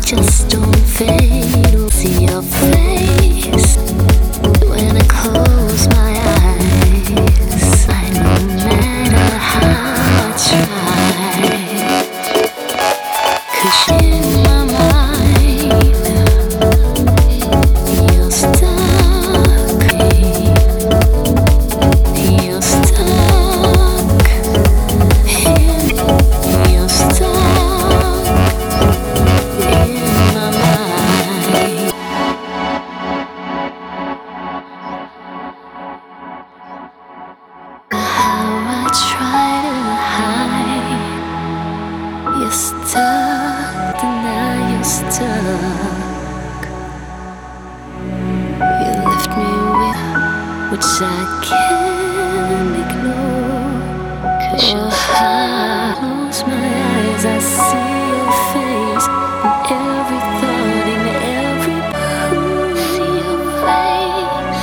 just don't fade. I'll see your face when I close my eyes. I no matter how I try, 'cause in my mind you're stuck. You're stuck. You're stuck in my mind. How I try to hide. You're stuck, deny you're stuck. You left me with which I can't ignore. 'Cause you're high. Close my eyes, I see your face in every thought, in every move. See your face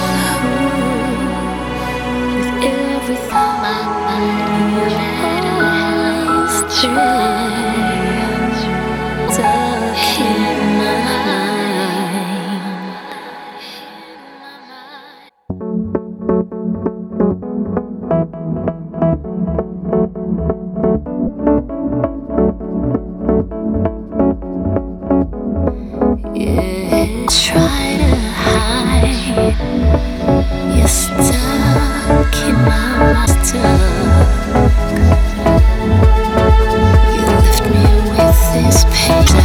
with every thought. My mind, your eyes change. Stuck in my mind. Yeah, try to hide. You're stuck in my mind. Stuck. You left me with this pain.